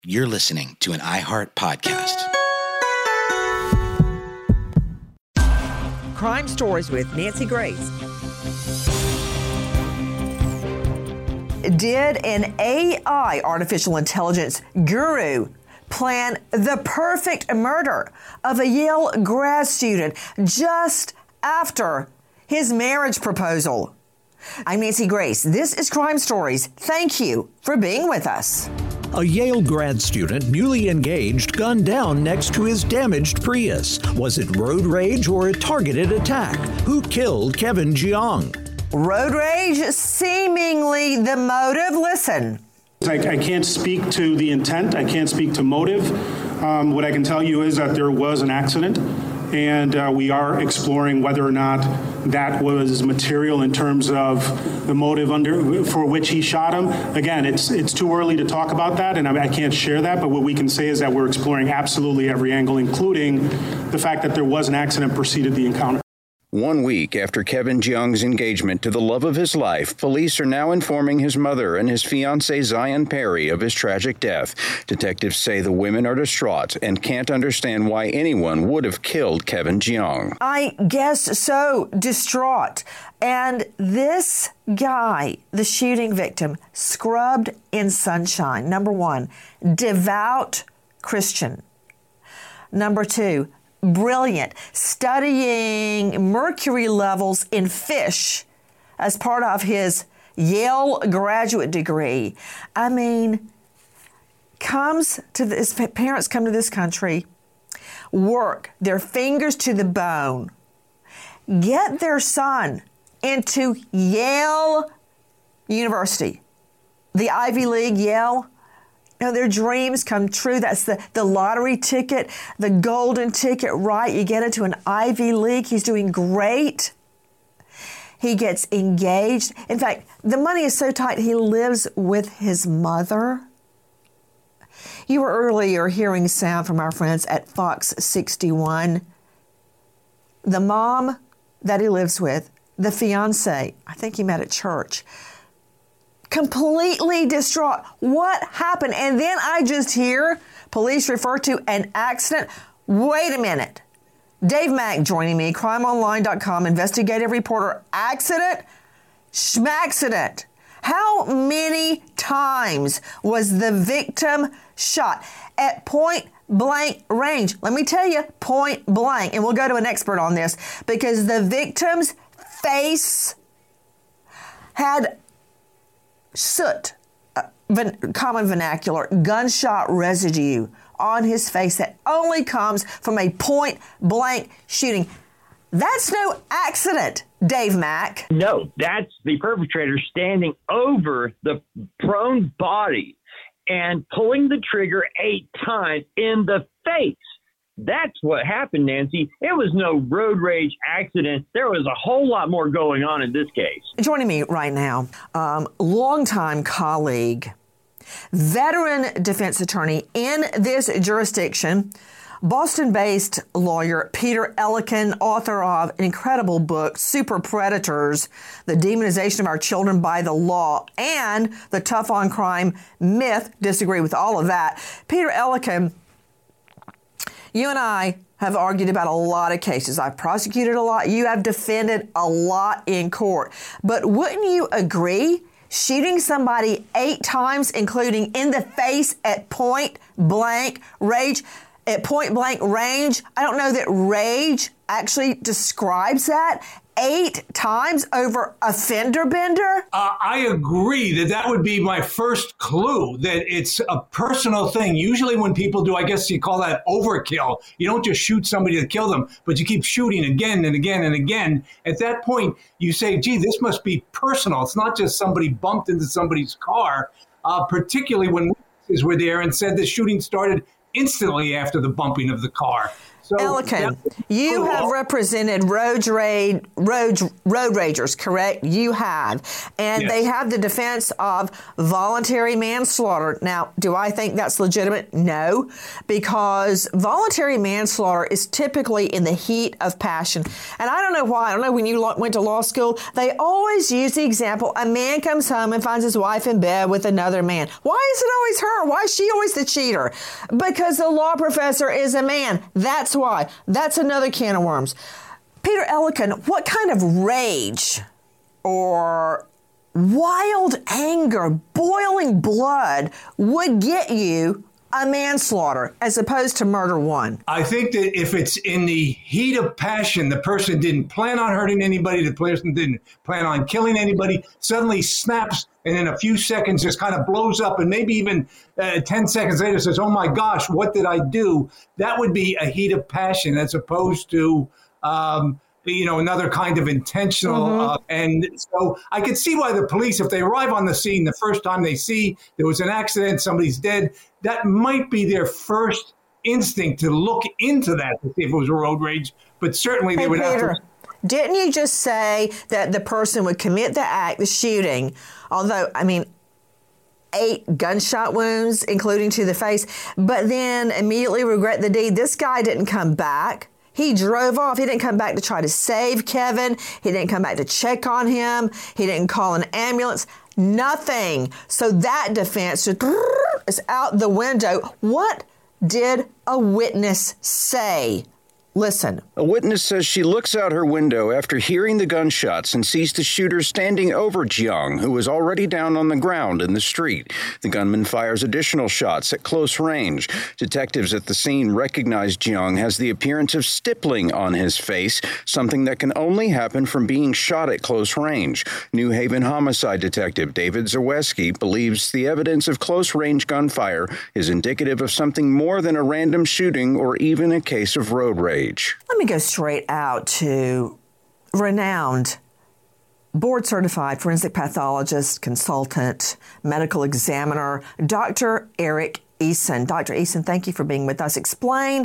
You're listening to an iHeart podcast. Crime Stories with Nancy Grace. Did an AI, artificial intelligence guru, plan the perfect murder of a Yale grad student just after his marriage proposal? I'm Nancy Grace. This is Crime Stories. Thank you for being with us. A Yale grad student, newly engaged, gunned down next to his damaged Prius. Was it road rage or a targeted attack? Who killed Kevin Jeong? Road rage, seemingly the motive. Listen. I can't speak to the intent. I can't speak to motive. What I can tell you is that there was an accident, and we are exploring whether or not that was material in terms of the motive for which he shot him. Again, it's too early to talk about that, and I can't share that, but what we can say is that we're exploring absolutely every angle, including the fact that there was an accident preceded the encounter. 1 week after Kevin Jeong's engagement to the love of his life, police are now informing his mother and his fiancée Zion Perry of his tragic death. Detectives say the women are distraught and can't understand why anyone would have killed Kevin Jeong. I guess so, distraught. And this guy, the shooting victim, scrubbed in sunshine. Number one, devout Christian. Number two, brilliant, studying mercury levels in fish as part of his Yale graduate degree. I mean, his parents come to this country, work their fingers to the bone, get their son into Yale University, the Ivy League, Yale. Their dreams come true. That's the lottery ticket, the golden ticket, right? You get into an Ivy League. He's doing great. He gets engaged. In fact, the money is so tight, he lives with his mother. You were earlier hearing sound from our friends at Fox 61. The mom that he lives with, the fiancé, I think he met at church, completely distraught. What happened? And then I just hear police refer to an accident. Wait a minute. Dave Mack joining me, crimeonline.com, investigative reporter. Accident? Schmaxident. How many times was the victim shot? At point blank range. Let me tell you, point blank. And we'll go to an expert on this because the victim's face had soot, common vernacular, gunshot residue on his face that only comes from a point-blank shooting. That's no accident, Dave Mack. No, that's the perpetrator standing over the prone body and pulling the trigger 8 times in the face. That's what happened, Nancy. It was no road rage accident. There was a whole lot more going on in this case. Joining me right now, longtime colleague, veteran defense attorney in this jurisdiction, Boston-based lawyer Peter Ellikin, author of an incredible book, Super Predators, The Demonization of Our Children by the Law, and The Tough on Crime Myth. Disagree with all of that. Peter Ellikin, you and I have argued about a lot of cases. I've prosecuted a lot. You have defended a lot in court. But wouldn't you agree? Shooting somebody 8 times, including in the face at point blank range, I don't know that rage actually describes that. 8 times over a fender bender? I agree that would be my first clue, that it's a personal thing. Usually when people do, I guess you call that overkill. You don't just shoot somebody to kill them, but you keep shooting again and again and again. At that point, you say, gee, this must be personal. It's not just somebody bumped into somebody's car, particularly when witnesses were there and said the shooting started instantly after the bumping of the car. So Elkin, you have represented road ragers, correct? You have. And Yes. they have the defense of voluntary manslaughter. Now, do I think that's legitimate? No, because voluntary manslaughter is typically in the heat of passion. And I don't know why. I don't know, when you went to law school, they always use the example, a man comes home and finds his wife in bed with another man. Why is it always her? Why is she always the cheater? Because the law professor is a man. That's why. That's another can of worms. Peter Elkin, what kind of rage or wild anger, boiling blood would get you a manslaughter as opposed to murder one? I think that if it's in the heat of passion, the person didn't plan on hurting anybody, the person didn't plan on killing anybody, suddenly snaps and in a few seconds just kind of blows up, and maybe even 10 seconds later says, oh my gosh, what did I do? That would be a heat of passion as opposed to another kind of intentional. And so I could see why the police, if they arrive on the scene the first time they see there was an accident, somebody's dead, that might be their first instinct to look into that to see if it was a road rage. But certainly they would have to. Didn't you just say that the person would commit the act, the shooting, although, 8 gunshot wounds, including to the face, but then immediately regret the deed? This guy didn't come back. He drove off. He didn't come back to try to save Kevin. He didn't come back to check on him. He didn't call an ambulance. Nothing. So that defense is out the window. What did a witness say? Listen. A witness says she looks out her window after hearing the gunshots and sees the shooter standing over Jiang, who was already down on the ground in the street. The gunman fires additional shots at close range. Detectives at the scene recognize Jiang has the appearance of stippling on his face, something that can only happen from being shot at close range. New Haven homicide detective David Zaweski believes the evidence of close-range gunfire is indicative of something more than a random shooting or even a case of road rage. Let me go straight out to renowned board-certified forensic pathologist, consultant, medical examiner, Dr. Eric Eason. Dr. Eason, thank you for being with us. Explain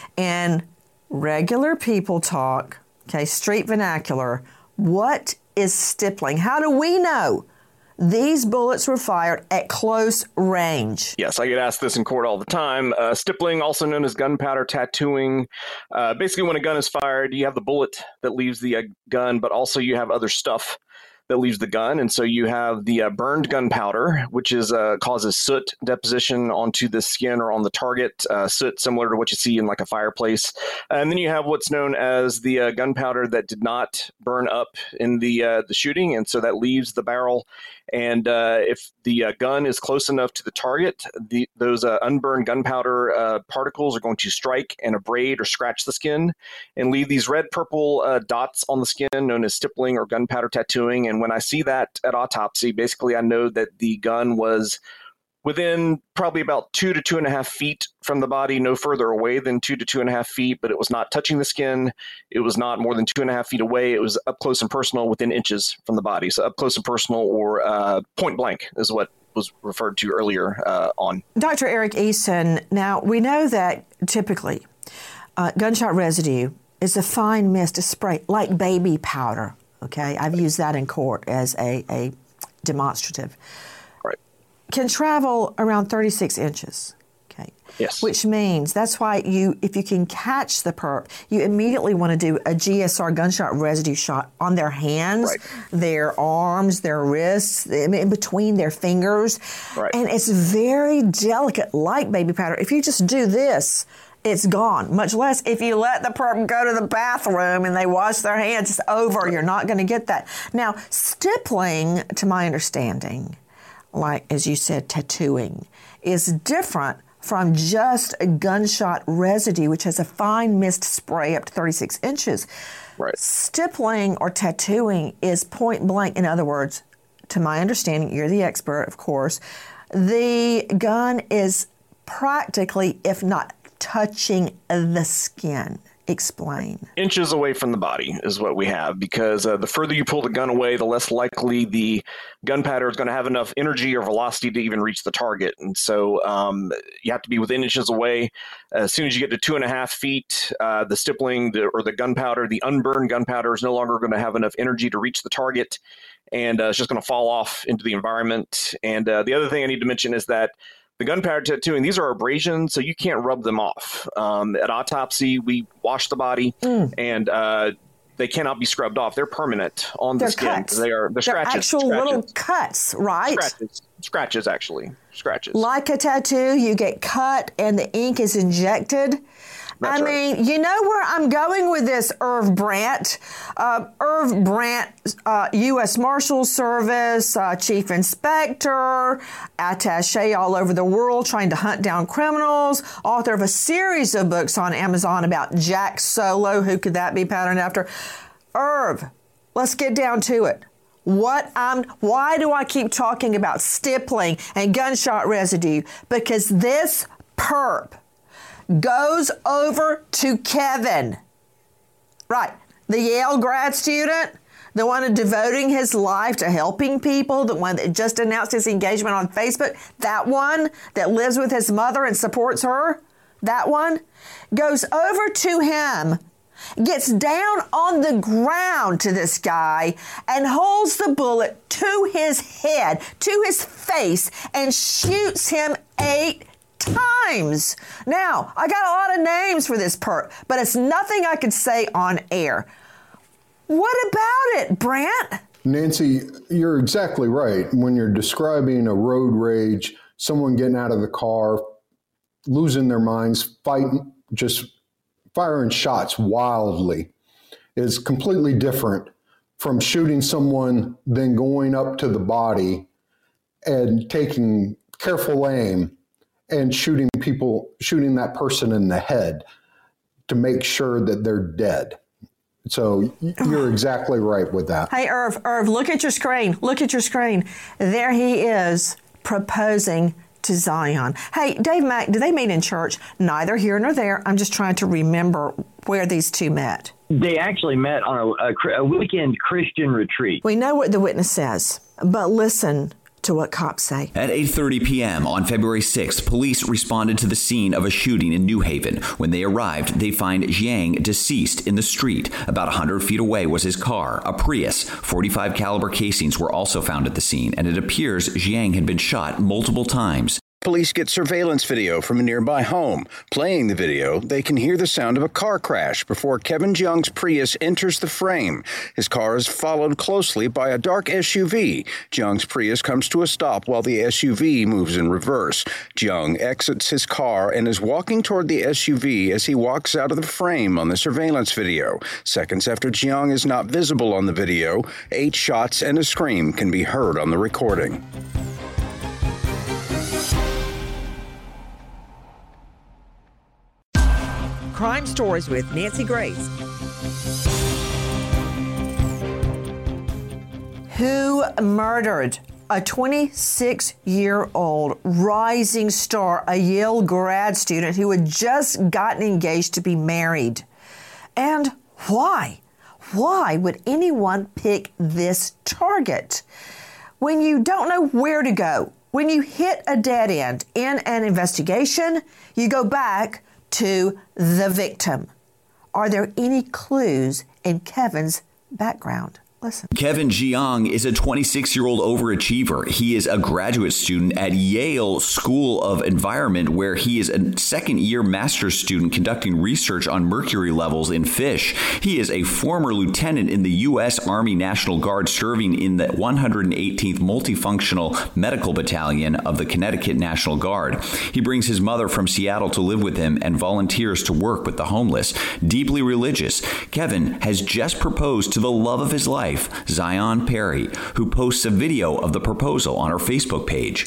in regular people talk, street vernacular, what is stippling? How do we know these bullets were fired at close range? Yes, I get asked this in court all the time. Stippling, also known as gunpowder tattooing. Basically, when a gun is fired, you have the bullet that leaves the gun, but also you have other stuff that leaves the gun. And so you have the burned gunpowder, which is causes soot deposition onto the skin or on the target, soot similar to what you see in like a fireplace. And then you have what's known as the gunpowder that did not burn up in the shooting. And so that leaves the barrel. And if the gun is close enough to the target, those unburned gunpowder particles are going to strike and abrade or scratch the skin and leave these red-purple dots on the skin known as stippling or gunpowder tattooing. And when I see that at autopsy, basically I know that the gun was within probably about 2 to 2.5 feet from the body, no further away than 2 to 2.5 feet, but it was not touching the skin. It was not more than 2.5 feet away. It was up close and personal within inches from the body. So up close and personal or point blank is what was referred to earlier on. Dr. Eric Eason, now we know that typically gunshot residue is a fine mist, a spray, like baby powder. Okay, I've used that in court as a demonstrative. Right. Can travel around 36 inches. Okay. Yes. Which means that's why if you can catch the perp, you immediately want to do a GSR gunshot residue shot on their hands, right, their arms, their wrists, in between their fingers. Right. And it's very delicate, like baby powder. If you just do this, it's gone. Much less if you let the perp go to the bathroom and they wash their hands, it's over. You're not going to get that. Now, stippling, to my understanding, like, as you said, tattooing, is different from just a gunshot residue, which has a fine mist spray up to 36 inches. Right. Stippling or tattooing is point blank. In other words, to my understanding, you're the expert, of course, the gun is practically, if not touching the skin. Explain. Inches away from the body is what we have, because the further you pull the gun away, the less likely the gunpowder is going to have enough energy or velocity to even reach the target. And so you have to be within inches away. As soon as you get to 2.5 feet, the stippling or the gunpowder, the unburned gunpowder, is no longer going to have enough energy to reach the target, and it's just going to fall off into the environment. And the other thing I need to mention is that the gunpowder tattooing, these are abrasions, so you can't rub them off. At autopsy, we wash the body, and they cannot be scrubbed off. They're permanent on the skin. Cuts. They're scratches. Actual little cuts, right? Scratches, actually. Scratches. Like a tattoo, you get cut and the ink is injected. That's right. You know where I'm going with this, Irv Brandt. Irv Brandt, U.S. Marshal Service, Chief Inspector, attaché all over the world trying to hunt down criminals, author of a series of books on Amazon about Jack Solo. Who could that be patterned after? Irv, let's get down to it. Why do I keep talking about stippling and gunshot residue? Because this perp goes over to Kevin. Right. The Yale grad student, the one devoting his life to helping people, the one that just announced his engagement on Facebook, that one that lives with his mother and supports her, that one goes over to him, gets down on the ground to this guy and holds the bullet to his head, to his face, and shoots him 8 times. Now, I got a lot of names for this perp, but it's nothing I could say on air. What about it, Brandt? Nancy, you're exactly right. When you're describing a road rage, someone getting out of the car, losing their minds, fighting, just firing shots wildly, is completely different from shooting someone, then going up to the body and taking careful aim and shooting that person in the head to make sure that they're dead. So you're exactly right with that. Hey, Irv, look at your screen. Look at your screen. There he is proposing to Zion. Hey, Dave Mack, do they meet in church? Neither here nor there. I'm just trying to remember where these two met. They actually met on a weekend Christian retreat. We know what the witness says, but listen to what cops say. At 8:30 p.m. on February 6th, police responded to the scene of a shooting in New Haven. When they arrived, they find Jiang deceased in the street. About 100 feet away was his car, a Prius. 45 caliber casings were also found at the scene, and it appears Jiang had been shot multiple times. Police get surveillance video from a nearby home. Playing the video, they can hear the sound of a car crash before Kevin Jiang's Prius enters the frame. His car is followed closely by a dark SUV. Jiang's Prius comes to a stop while the SUV moves in reverse. Jiang exits his car and is walking toward the SUV as he walks out of the frame on the surveillance video. Seconds after Jiang is not visible on the video, 8 shots and a scream can be heard on the recording. Crime Stories with Nancy Grace. Who murdered a 26-year-old rising star, a Yale grad student who had just gotten engaged to be married? And why? Why would anyone pick this target? When you don't know where to go, when you hit a dead end in an investigation, you go back to the victim. Are there any clues in Kevin's background? Listen. Kevin Jiang is a 26-year-old overachiever. He is a graduate student at Yale School of Environment, where he is a second-year master's student conducting research on mercury levels in fish. He is a former lieutenant in the U.S. Army National Guard, serving in the 118th Multifunctional Medical Battalion of the Connecticut National Guard. He brings his mother from Seattle to live with him and volunteers to work with the homeless. Deeply religious, Kevin has just proposed to the love of his life, Zion Perry, who posts a video of the proposal on her Facebook page.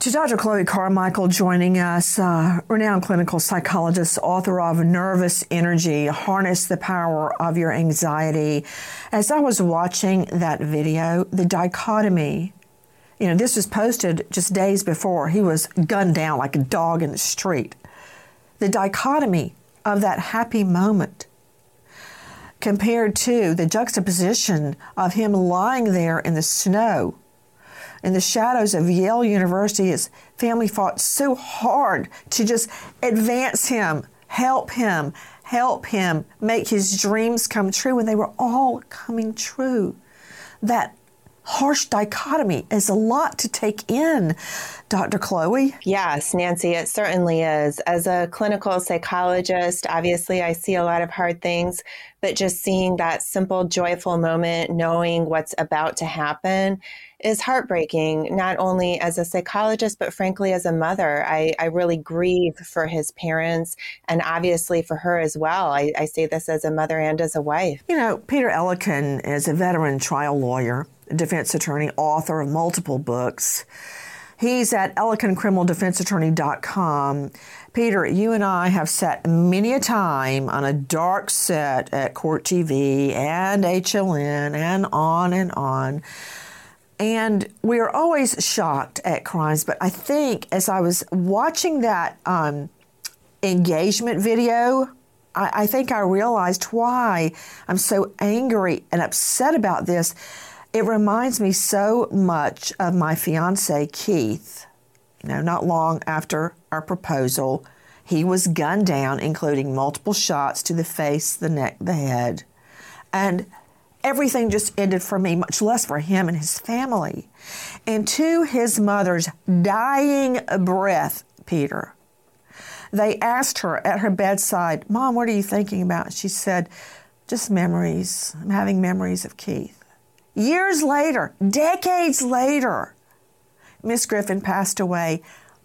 To Dr. Chloe Carmichael joining us, renowned clinical psychologist, author of Nervous Energy, Harness the Power of Your Anxiety. As I was watching that video, the dichotomy, this was posted just days before. He was gunned down like a dog in the street. The dichotomy of that happy moment compared to the juxtaposition of him lying there in the snow, in the shadows of Yale University. His family fought so hard to just advance him, help him make his dreams come true, and they were all coming true. That harsh dichotomy is a lot to take in, Dr. Chloe. Yes, Nancy, it certainly is. As a clinical psychologist, obviously I see a lot of hard things, but just seeing that simple, joyful moment, knowing what's about to happen, is heartbreaking, not only as a psychologist, but frankly, as a mother. I really grieve for his parents and obviously for her as well. I say this as a mother and as a wife. Peter Ellikin is a veteran trial lawyer, defense attorney, author of multiple books. He's at EllikinCriminalDefenseAttorney.com. Peter, you and I have sat many a time on a dark set at Court TV and HLN and on and on. And we are always shocked at crimes. But I think as I was watching that engagement video, I think I realized why I'm so angry and upset about this. It reminds me so much of my fiance, Keith. Not long after our proposal, he was gunned down, including multiple shots to the face, the neck, the head. And everything just ended for me, much less for him and his family. And to his mother's dying breath, Peter, they asked her at her bedside, "Mom, what are you thinking about?" She said, "Just memories. I'm having memories of Keith." Years later, decades later, Miss Griffin passed away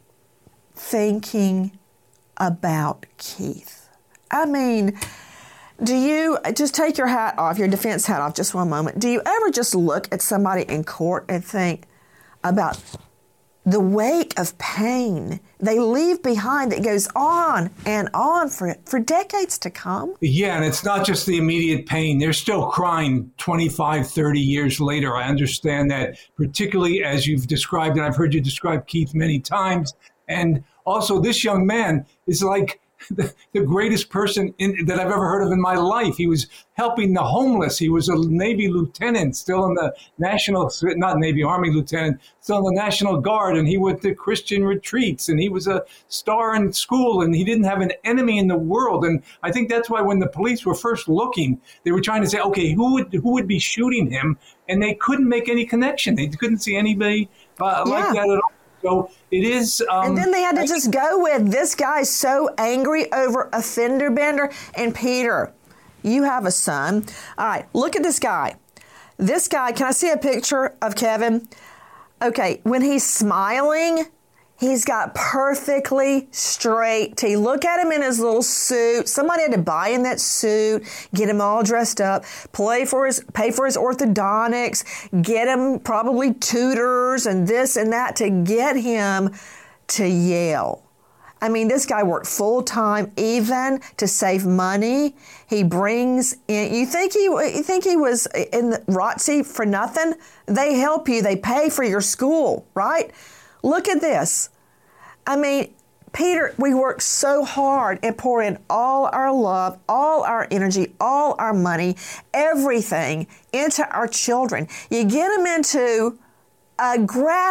thinking about Keith. I mean, do you just take your hat off, your defense hat off just one moment? Do you ever just look at somebody in court and think about the wake of pain they leave behind that goes on and on for decades to come? Yeah, and it's not just the immediate pain. They're still crying 25, 30 years later. I understand that, particularly as you've described, and I've heard you describe Keith many times. And also, this young man is like the greatest person that I've ever heard of in my life. He was helping the homeless. He was a Navy lieutenant, still in the not Navy, Army lieutenant, still in the National Guard, and he went to Christian retreats, and he was a star in school, and he didn't have an enemy in the world. And I think that's why when the police were first looking, they were trying to say, okay, who would be shooting him? And they couldn't make any connection. They couldn't see anybody like that at all. So it is. And then they had to just go with, this guy's so angry over a fender bender. And Peter, you have a son. All right, look at this guy. This guy, can I see a picture of Kevin? Okay, when he's smiling, he's got perfectly straight teeth. Look at him in his little suit. Somebody had to buy him that suit, get him all dressed up, pay for his orthodontics, get him probably tutors and this and that to get him to Yale. I mean, this guy worked full time, even to save money. He brings in. You think he was in the ROTC for nothing? They help you. They pay for your school, right? Look at this. I mean, Peter, we work so hard and pour in all our love, all our energy, all our money, everything into our children. You get them into an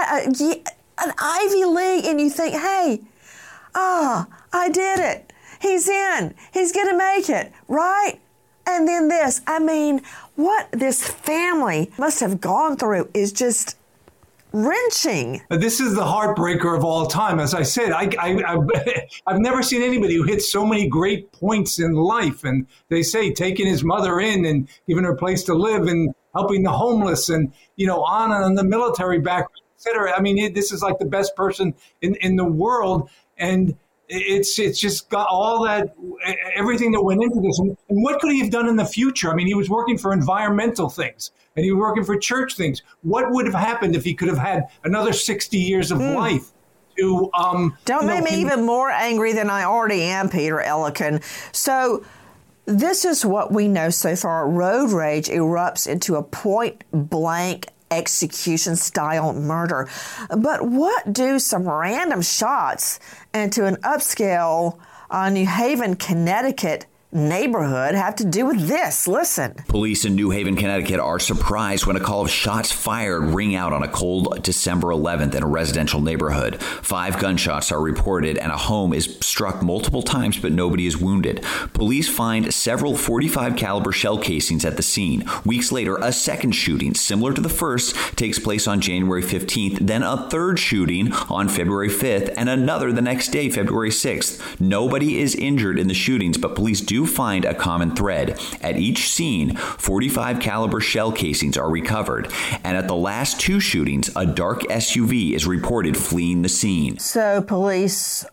Ivy League and you think, hey, I did it. He's in. He's going to make it, right? And then this. I mean, what this family must have gone through is just wrenching. This is the heartbreaker of all time. As I said, I've never seen anybody who hit so many great points in life. And they say taking his mother in and giving her a place to live and helping the homeless and, on and on, the military background, et cetera. I mean, this is like the best person in the world. And it's just got all that, everything that went into this. And what could he have done in the future? I mean, he was working for environmental things and he was working for church things. What would have happened if he could have had another 60 years of life? to... Don't make me even more angry than I already am, Peter Ellikin. So this is what we know so far. Road rage erupts into a point-blank execution-style murder. But what do some random shots into an upscale New Haven, Connecticut neighborhood have to do with this? Listen. Police in New Haven, Connecticut are surprised when a call of shots fired ring out on a cold December 11th in a residential neighborhood. 5 gunshots are reported and a home is struck multiple times, but nobody is wounded. Police find several .45 caliber shell casings at the scene. Weeks later, a second shooting similar to the first takes place on January 15th, then a third shooting on February 5th, and another the next day, February 6th. Nobody is injured in the shootings, but police do find a common thread. At each scene, .45 caliber shell casings are recovered. And at the last 2 shootings, a dark SUV is reported fleeing the scene. So police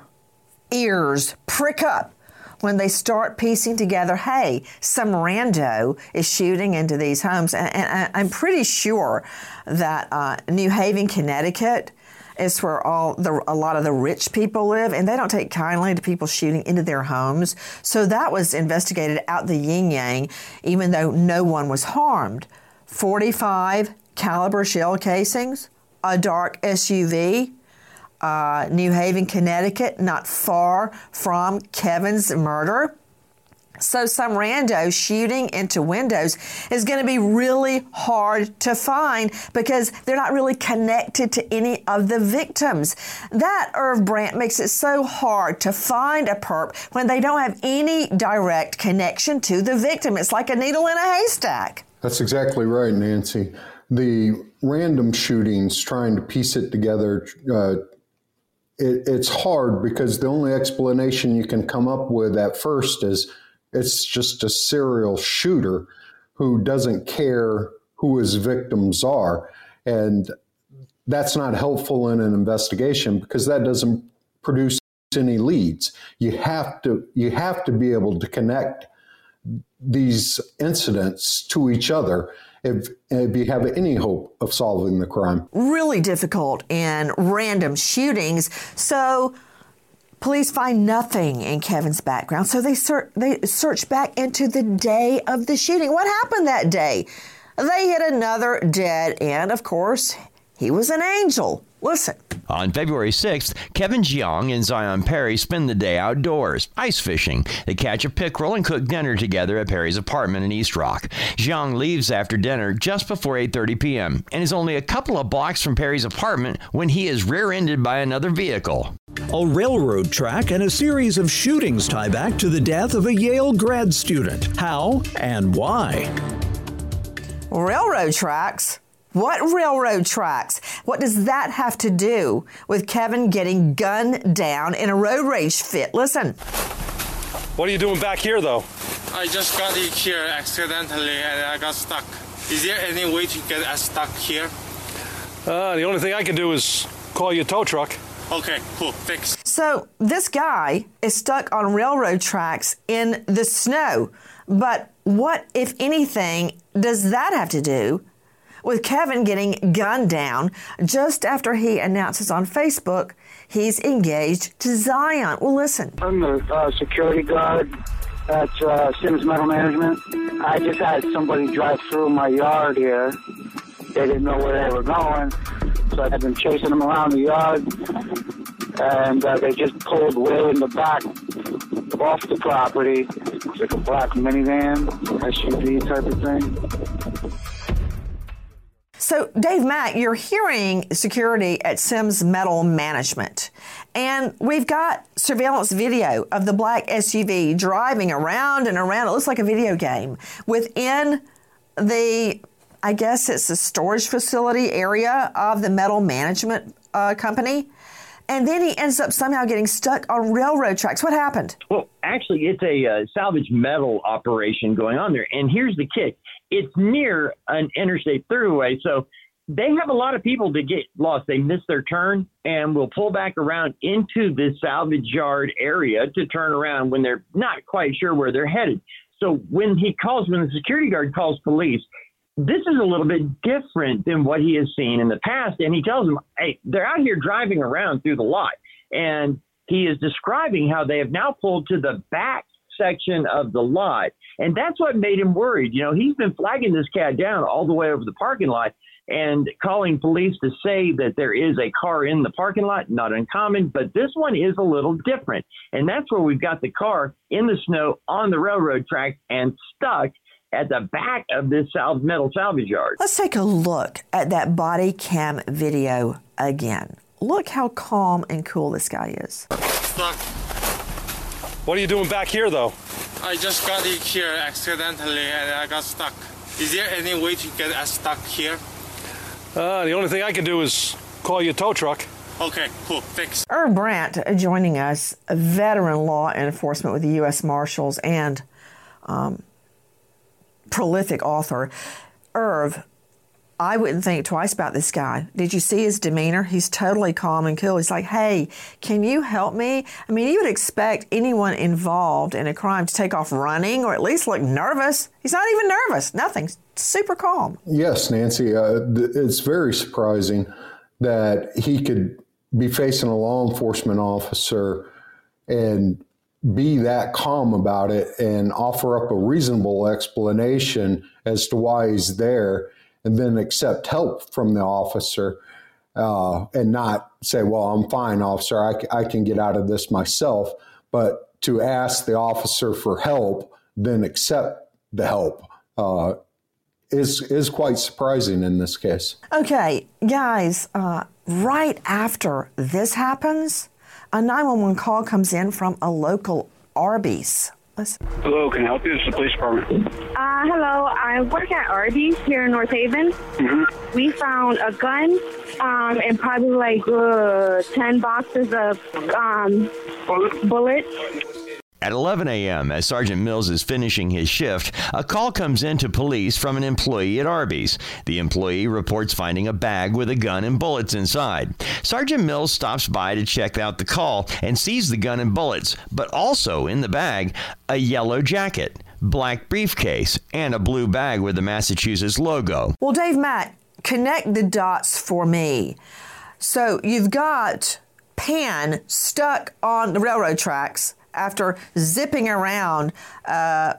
ears prick up when they start piecing together, hey, some rando is shooting into these homes. And I'm pretty sure that New Haven, Connecticut is where a lot of the rich people live, and they don't take kindly to people shooting into their homes. So that was investigated out the yin-yang, even though no one was harmed. .45 caliber shell casings, a dark SUV, New Haven, Connecticut, not far from Kevin's murder. So some rando shooting into windows is going to be really hard to find because they're not really connected to any of the victims. That, Irv Brandt, makes it so hard to find a perp when they don't have any direct connection to the victim. It's like a needle in a haystack. That's exactly right, Nancy. The random shootings, trying to piece it together, it's hard because the only explanation you can come up with at first is it's just a serial shooter who doesn't care who his victims are. And that's not helpful in an investigation because that doesn't produce any leads. You have to be able to connect these incidents to each other if you have any hope of solving the crime. Really difficult in random shootings. So police find nothing in Kevin's background, so they search back into the day of the shooting. What happened that day? They hit another dead end. Of course, he was an angel. Listen. On February 6th, Kevin Jiang and Zion Perry spend the day outdoors, ice fishing. They catch a pickerel and cook dinner together at Perry's apartment in East Rock. Jiang leaves after dinner just before 8:30 p.m. and is only a couple of blocks from Perry's apartment when he is rear-ended by another vehicle. A railroad track and a series of shootings tie back to the death of a Yale grad student. How and why? Railroad tracks? What railroad tracks? What does that have to do with Kevin getting gunned down in a road rage fit? Listen. What are you doing back here, though? I just got here accidentally and I got stuck. Is there any way to get stuck here? The only thing I can do is call you a tow truck. Okay, cool, thanks. So this guy is stuck on railroad tracks in the snow. But what, if anything, does that have to do with Kevin getting gunned down just after he announces on Facebook he's engaged to Zion? Well, listen. I'm the security guard at Sims Metal Management. I just had somebody drive through my yard here. They didn't know where they were going, so I've been chasing them around the yard, and they just pulled way in the back off the property. It's like a black minivan, SUV type of thing. So, Dave Mack, you're hearing security at Sims Metal Management, and we've got surveillance video of the black SUV driving around and around. It looks like a video game within the, I guess it's the storage facility area of the metal management company. And then he ends up somehow getting stuck on railroad tracks. What happened? Well, actually, it's a salvage metal operation going on there. And here's the kick. It's near an interstate throughway, so they have a lot of people that get lost. They miss their turn and will pull back around into the salvage yard area to turn around when they're not quite sure where they're headed. So when the security guard calls police, this is a little bit different than what he has seen in the past. And he tells them, hey, they're out here driving around through the lot. And he is describing how they have now pulled to the back section of the lot. And that's what made him worried. You know, he's been flagging this cat down all the way over the parking lot and calling police to say that there is a car in the parking lot, not uncommon, but this one is a little different. And that's where we've got the car in the snow on the railroad track and stuck at the back of this metal salvage yard. Let's take a look at that body cam video again. Look how calm and cool this guy is. Stuck. What are you doing back here, though? I just got in here accidentally and I got stuck. Is there any way to get stuck here? The only thing I can do is call you a tow truck. Okay, cool. Thanks. Irv Brandt joining us, a veteran law enforcement with the U.S. Marshals and prolific author. Irv, I wouldn't think twice about this guy. Did you see his demeanor? He's totally calm and cool. He's like, hey, can you help me? I mean, you would expect anyone involved in a crime to take off running or at least look nervous. He's not even nervous. Nothing. Super calm. Yes, Nancy. It's very surprising that he could be facing a law enforcement officer and be that calm about it and offer up a reasonable explanation as to why he's there, and then accept help from the officer and not say, well, I'm fine, officer, I can get out of this myself, but to ask the officer for help, then accept the help is quite surprising in this case. Okay, guys, right after this happens, a 911 call comes in from a local Arby's. Listen. Hello, can I help you? This is the police department. Hello, I work at Arby's here in North Haven. Mm-hmm. We found a gun and probably like 10 boxes of bullets. At 11 a.m., as Sergeant Mills is finishing his shift, a call comes in to police from an employee at Arby's. The employee reports finding a bag with a gun and bullets inside. Sergeant Mills stops by to check out the call and sees the gun and bullets, but also in the bag, a yellow jacket, black briefcase, and a blue bag with the Massachusetts logo. Well, Dave Mack, connect the dots for me. So you've got Pan stuck on the railroad tracks after zipping around a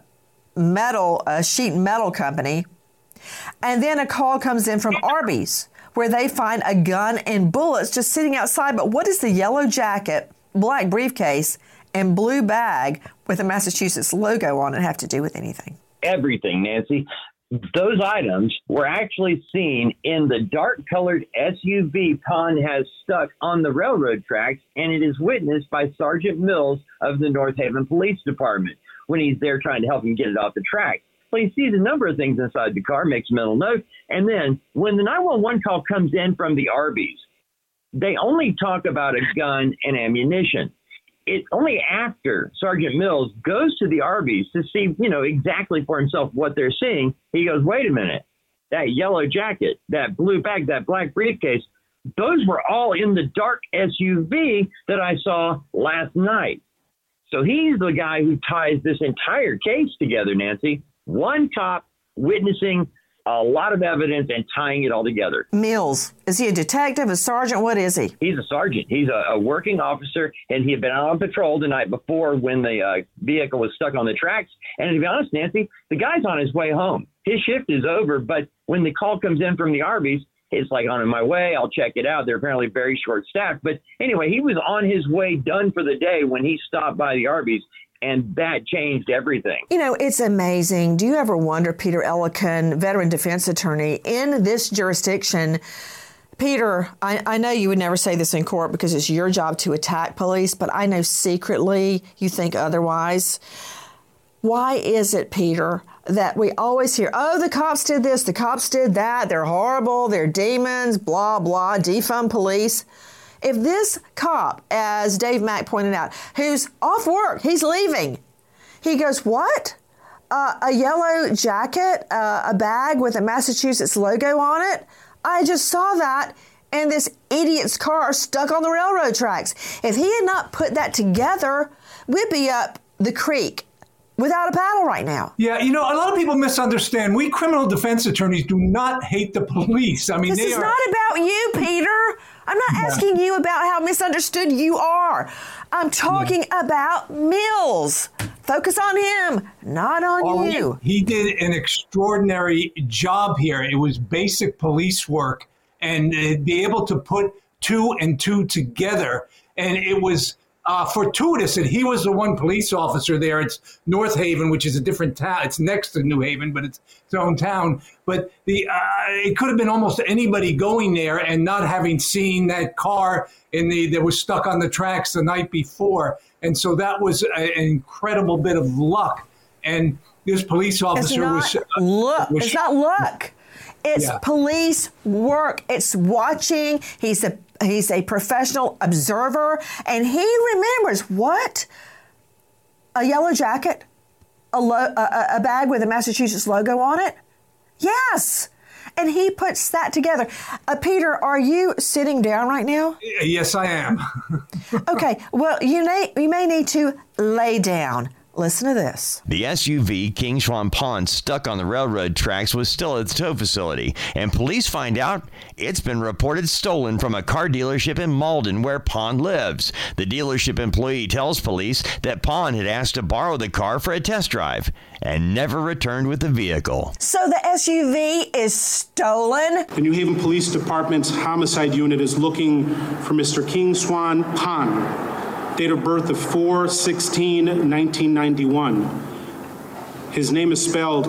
sheet metal company. And then a call comes in from Arby's where they find a gun and bullets just sitting outside. But what does the yellow jacket, black briefcase, and blue bag with a Massachusetts logo on it have to do with anything? Everything, Nancy. Those items were actually seen in the dark-colored SUV Pond has stuck on the railroad tracks, and it is witnessed by Sergeant Mills of the North Haven Police Department when he's there trying to help him get it off the track. So he sees a number of things inside the car, makes a mental note, and then when the 911 call comes in from the Arby's, they only talk about a gun and ammunition. It's only after Sergeant Mills goes to the Arby's to see, exactly for himself what they're seeing, he goes, wait a minute, that yellow jacket, that blue bag, that black briefcase, those were all in the dark SUV that I saw last night. So he's the guy who ties this entire case together, Nancy. One cop witnessing a lot of evidence and tying it all together. Mills, is he a detective, a sergeant? What is he? He's a sergeant. He's a working officer, and he had been out on patrol the night before when the vehicle was stuck on the tracks. And to be honest, Nancy, the guy's on his way home. His shift is over, but when the call comes in from the Arby's, it's like, on my way, I'll check it out. They're apparently very short-staffed. But anyway, he was on his way done for the day when he stopped by the Arby's. And that changed everything. It's amazing. Do you ever wonder, Peter Ellikin, veteran defense attorney, in this jurisdiction, Peter, I know you would never say this in court because it's your job to attack police, but I know secretly you think otherwise. Why is it, Peter, that we always hear, oh, the cops did this, the cops did that, they're horrible, they're demons, blah, blah, defund police? If this cop, as Dave Mack pointed out, who's off work, he's leaving, he goes, what? A yellow jacket, a bag with a Massachusetts logo on it? I just saw that in this idiot's car stuck on the railroad tracks. If he had not put that together, we'd be up the creek without a paddle right now. Yeah, a lot of people misunderstand. We criminal defense attorneys do not hate the police. I mean, this is not about you, Peter. I'm not asking you about how misunderstood you are. I'm talking about Mills. Focus on him, not on you. He did an extraordinary job here. It was basic police work, and be able to put 2 and 2 together. And it was fortuitous that he was the one police officer there. It's North Haven, which is a different town. It's next to New Haven, but it's its own town. But it could have been almost anybody going there and not having seen that car that was stuck on the tracks the night before. And so that was an incredible bit of luck. And this police officer It's not luck. It's police work. It's watching. He's a professional observer, and he remembers what? A yellow jacket, a bag with a Massachusetts logo on it? Yes. And he puts that together. Peter, are you sitting down right now? Yes, I am. Okay. Well, you may need to lay down. Listen to this. The SUV King Swan Pond stuck on the railroad tracks was still at the tow facility, and police find out it's been reported stolen from a car dealership in Malden where Pond lives. The dealership employee tells police that Pond had asked to borrow the car for a test drive and never returned with the vehicle. So the SUV is stolen? The New Haven Police Department's homicide unit is looking for Mr. King Swan Pond. Date of birth of 4/16/1991. His name is spelled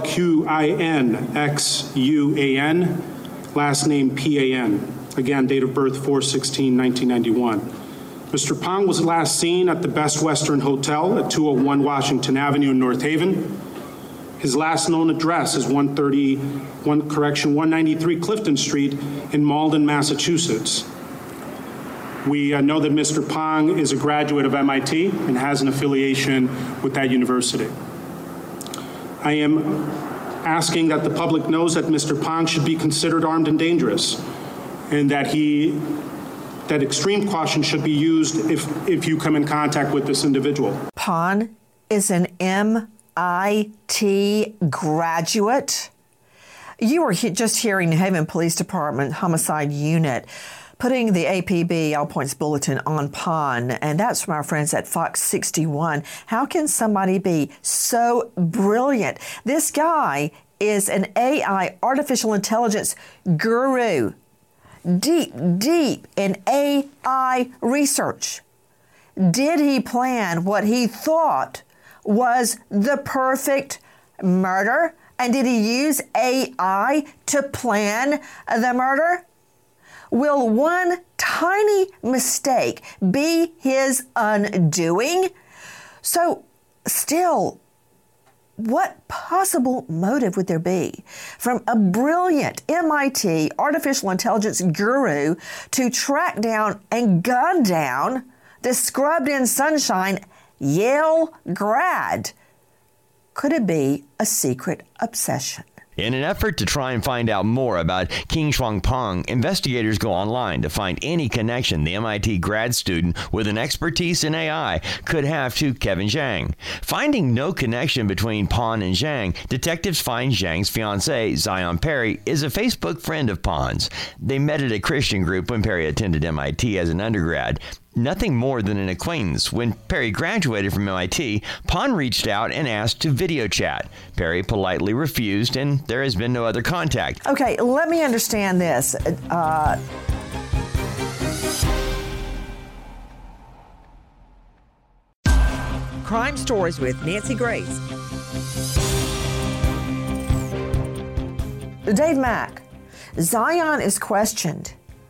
Quinxuan, last name Pan. Again, date of birth 4/16/1991. Mr. Pong was last seen at the Best Western Hotel at 201 Washington Avenue in North Haven. His last known address is 193 Clifton Street in Malden, Massachusetts. We know that Mr. Pong is a graduate of MIT and has an affiliation with that university. I am asking that the public knows that Mr. Pong should be considered armed and dangerous, and that extreme caution should be used if you come in contact with this individual. Pong is an MIT graduate. You were just hearing New Haven Police Department Homicide Unit putting the APB All Points Bulletin on Pond, and that's from our friends at Fox 61. How can somebody be so brilliant? This guy is an AI, artificial intelligence guru, deep in AI research. Did he plan what he thought was the perfect murder? And did he use AI to plan the murder? Will one tiny mistake be his undoing? So, still, what possible motive would there be from a brilliant MIT artificial intelligence guru to track down and gun down the scrubbed-in sunshine Yale grad? Could it be a secret obsession? In an effort to try and find out more about King Swan Pong, investigators go online to find any connection the MIT grad student with an expertise in AI could have to Kevin Zhang. Finding no connection between Pond and Zhang, detectives find Zhang's fiancée, Zion Perry, is a Facebook friend of Pond's. They met at a Christian group when Perry attended MIT as an undergrad. Nothing more than an acquaintance. When Perry graduated from MIT, Pond reached out and asked to video chat. Perry politely refused, and there has been no other contact. Okay, let me understand this. Crime Stories with Nancy Grace. Dave Mack, Zion is questioned,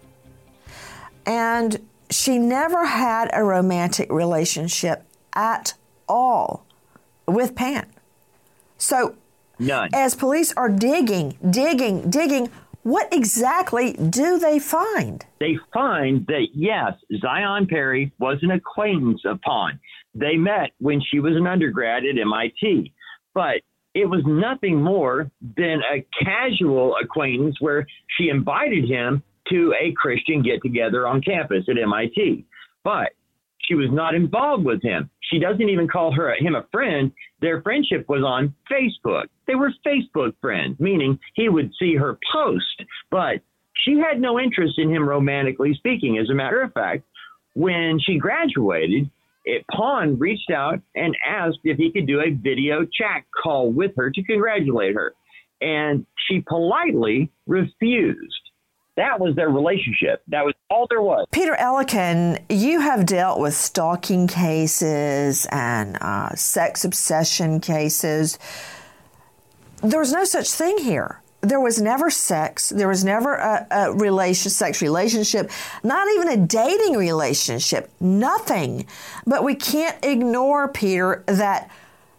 and she never had a romantic relationship at all with Pan. So, none. As police are digging, what exactly do they find? They find that, yes, Zion Perry was an acquaintance of Pond. They met when she was an undergrad at MIT. But it was nothing more than a casual acquaintance where she invited him to a Christian get-together on campus at MIT. But she was not involved with him. she doesn't even call him a friend. Their friendship was on Facebook. They were Facebook friends, meaning he would see her post, but she had no interest in him romantically speaking. As a matter of fact, when she graduated, Pond reached out and asked if he could do a video chat call with her to congratulate her. And she politely refused. That was their relationship. That was all there was. Peter Ellikin, you have dealt with stalking cases and sex obsession cases. There was no such thing here. There was never sex. There was never a sex relationship, not even a dating relationship, nothing. But we can't ignore, Peter, that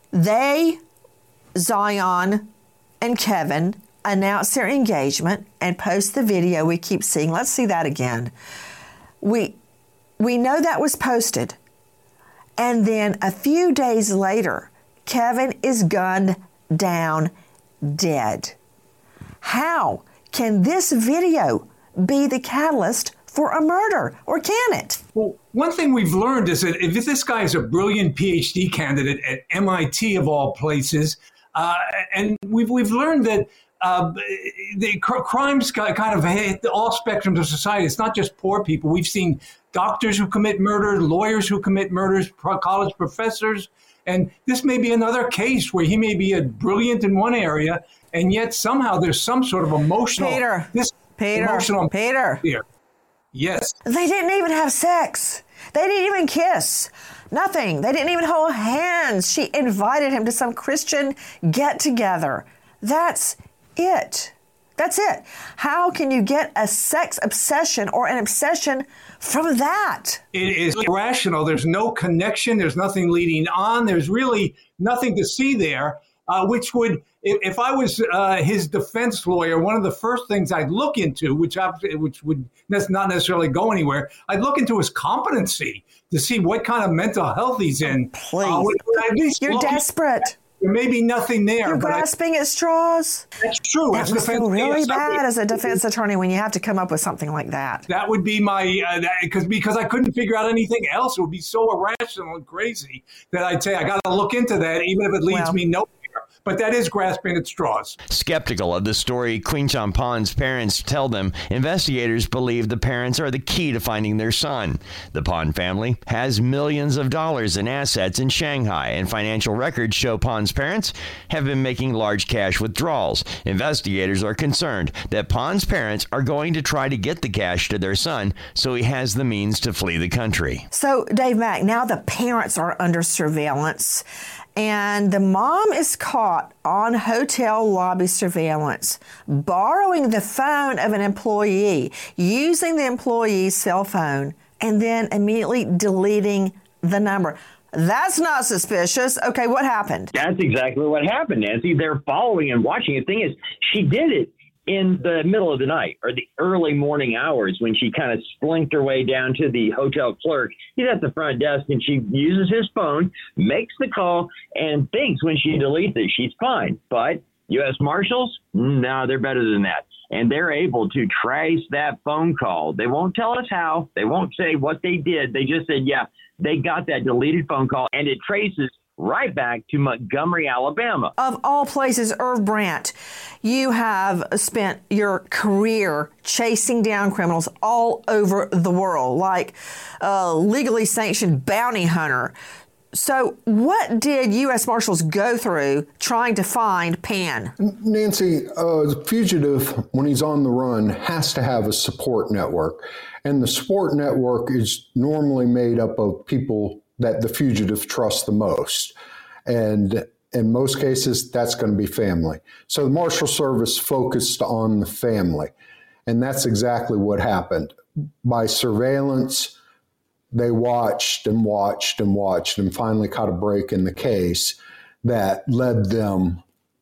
Zion and Kevin, announced their engagement and post the video we keep seeing. Let's see that again. We know that was posted. And then a few days later, Kevin is gunned down dead. How can this video be the catalyst for a murder, or can it? Well, one thing we've learned is that if this guy is a brilliant PhD candidate at MIT of all places, and we've learned that the crimes kind of hit all spectrums of society. It's not just poor people. We've seen doctors who commit murder, lawyers who commit murders, college professors. And this may be another case where he may be brilliant in one area, and yet somehow there's some sort of emotional... Peter. Here. Yes. They didn't even have sex. They didn't even kiss. Nothing. They didn't even hold hands. She invited him to some Christian get-together. That's it. That's it. How can you get a sex obsession or an obsession from that? It is irrational. There's no connection. There's nothing leading on. There's really nothing to see there, which would, if I was his defense lawyer, one of the first things I'd look into, which would not necessarily go anywhere, I'd look into his competency to see what kind of mental health he's in. Please. You're desperate. There may be nothing there. You're grasping at straws. That's true. That must feel really bad as a defense attorney when you have to come up with something like that. That would be my, because I couldn't figure out anything else. It would be so irrational and crazy that I'd say I got to look into that, even if it leads me nowhere. But that is grasping at straws. Skeptical of the story Quinchon Pond's parents tell them, investigators believe the parents are the key to finding their son. The Pond family has millions of dollars in assets in Shanghai, and financial records show Pond's parents have been making large cash withdrawals. Investigators are concerned that Pond's parents are going to try to get the cash to their son so he has the means to flee the country. So, Dave Mack, now the parents are under surveillance. And the mom is caught on hotel lobby surveillance, borrowing the phone of an employee, using the employee's cell phone, and then immediately deleting the number. That's not suspicious. Okay, what happened? That's exactly what happened, Nancy. They're following and watching. The thing is, she did it in the middle of the night or the early morning hours when she kind of slinked her way down to the hotel clerk. He's at the front desk, and she uses his phone, makes the call, and thinks when she deletes it, she's fine. But U.S. Marshals, no, they're better than that. And they're able to trace that phone call. They won't tell us how. They won't say what they did. They just said, yeah, they got that deleted phone call, and it traces right back to Montgomery, Alabama. Of all places, Irv Brandt, you have spent your career chasing down criminals all over the world, like a legally sanctioned bounty hunter. So what did U.S. Marshals go through trying to find Pan? Nancy, the fugitive, when he's on the run, has to have a support network. And the support network is normally made up of people that the fugitive trusts the most. And in most cases, that's going to be family. So the Marshal Service focused on the family. And that's exactly what happened. By surveillance, they watched and watched and watched and finally caught a break in the case that led them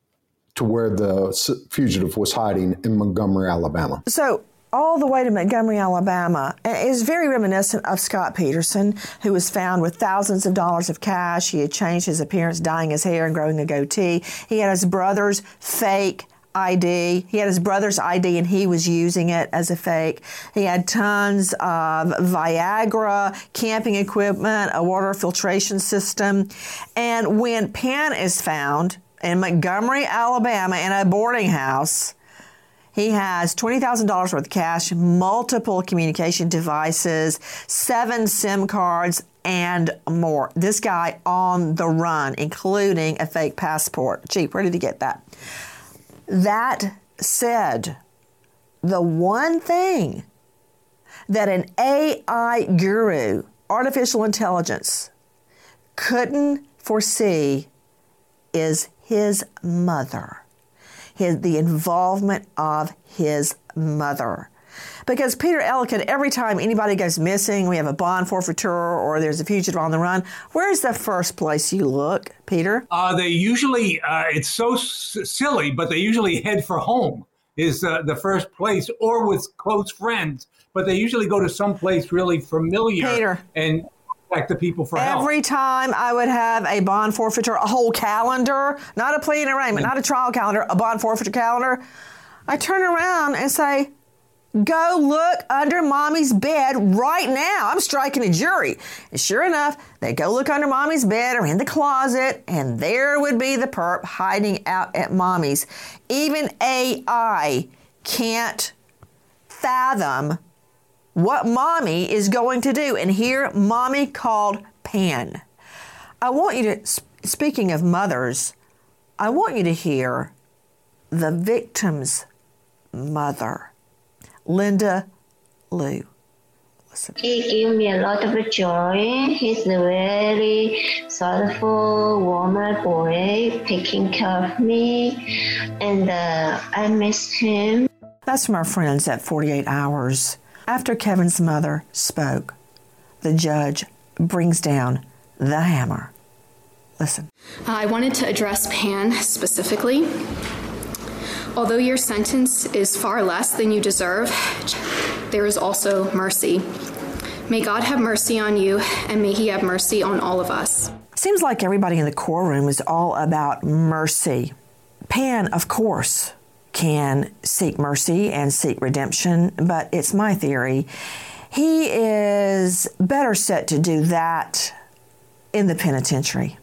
to where the fugitive was hiding in Montgomery, Alabama. So all the way to Montgomery, Alabama, is very reminiscent of Scott Peterson, who was found with thousands of dollars of cash. He had changed his appearance, dyeing his hair and growing a goatee. He had his brother's fake ID. He had his brother's ID and he was using it as a fake. He had tons of Viagra, camping equipment, a water filtration system. And when Penn is found in Montgomery, Alabama, in a boarding house, he has $20,000 worth of cash, multiple communication devices, 7 SIM cards, and more. This guy on the run, including a fake passport. Gee, where did he get that? That said, the one thing that an AI guru, artificial intelligence, couldn't foresee is his mother, the involvement of his mother. Because Peter Ellicott, every time anybody goes missing, we have a bond forfeiture or there's a fugitive on the run, where's the first place you look, Peter? They usually, it's so silly, but they usually head for home is the first place, or with close friends. But they usually go to some place really familiar, Peter, and contact the people for help. Every time I would have a bond forfeiture, a whole calendar, not a plea and arraignment, not a trial calendar, a bond forfeiture calendar, I turn around and say, go look under mommy's bed right now. I'm striking a jury. And sure enough, they go look under mommy's bed or in the closet, and there would be the perp hiding out at mommy's. Even AI can't fathom what mommy is going to do. And here, mommy called Penn. I want you to, speaking of mothers, I want you to hear the victim's mother, Linda Lou. Listen. He gave me a lot of joy. He's a very thoughtful, warm boy, taking care of me, and I miss him. That's from our friends at 48 Hours. After Kevin's mother spoke, the judge brings down the hammer. Listen. I wanted to address Penn specifically. Although your sentence is far less than you deserve, there is also mercy. May God have mercy on you, and may he have mercy on all of us. Seems like everybody in the courtroom is all about mercy. Penn, of course, can seek mercy and seek redemption, but it's my theory he is better set to do that in the penitentiary.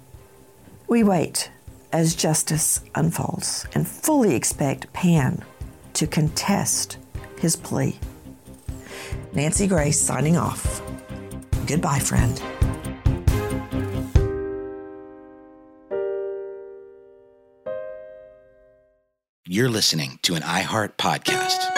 We wait as justice unfolds and fully expect Penn to contest his plea. Nancy Grace signing off. Goodbye, friend. You're listening to an iHeart podcast.